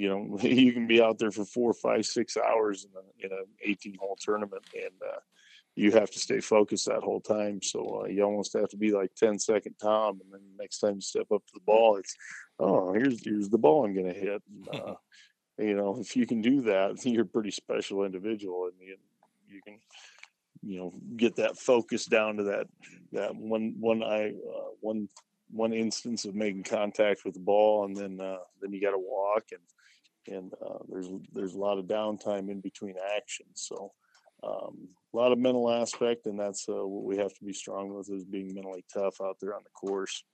you can be out there for 4, 5, 6 hours in an 18-hole tournament, and you have to stay focused that whole time. So you almost have to be like 10-second Tom, and then next time you step up to the ball, it's, oh, here's the ball I'm going to hit. And, if you can do that, you're a pretty special individual, and you can get that focus down to that one instance of making contact with the ball, and then you got to walk, and there's a lot of downtime in between actions. So a lot of mental aspect, and that's what we have to be strong with, is being mentally tough out there on the course.